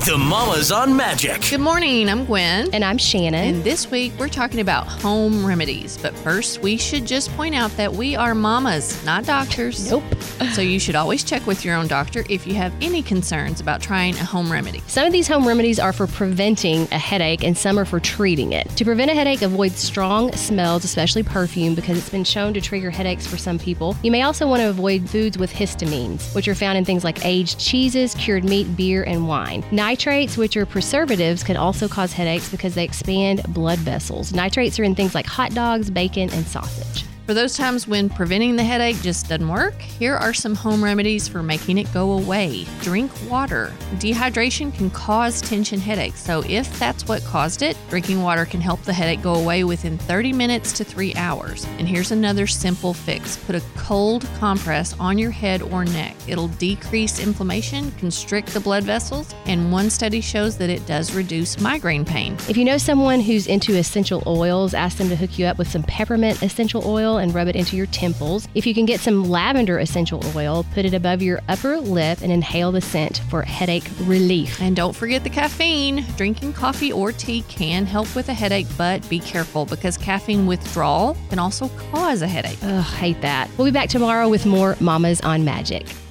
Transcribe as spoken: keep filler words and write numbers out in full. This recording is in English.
The Mamas on Magic. Good morning, I'm Gwen. And I'm Shannon. And this week we're talking about home remedies. But first, we should just point out that we are mamas, not doctors. Nope. So you should always check with your own doctor if you have any concerns about trying a home remedy. Some of these home remedies are for preventing a headache and some are for treating it. To prevent a headache, avoid strong smells, especially perfume, because it's been shown to trigger headaches for some people. You may also want to avoid foods with histamines, which are found in things like aged cheeses, cured meat, beer, and wine. Nitrates, which are preservatives, can also cause headaches because they expand blood vessels. Nitrates are in things like hot dogs, bacon, and sausage. For those times when preventing the headache just doesn't work, here are some home remedies for making it go away. Drink water. Dehydration can cause tension headaches, so if that's what caused it, drinking water can help the headache go away within thirty minutes to three hours. And here's another simple fix. Put a cold compress on your head or neck. It'll decrease inflammation, constrict the blood vessels, and one study shows that it does reduce migraine pain. If you know someone who's into essential oils, ask them to hook you up with some peppermint essential oil and rub it into your temples. If you can get some lavender essential oil, put it above your upper lip and inhale the scent for headache relief. And don't forget the caffeine. Drinking coffee or tea can help with a headache, but be careful because caffeine withdrawal can also cause a headache. Ugh, hate that. We'll be back tomorrow with more Mamas on Magic.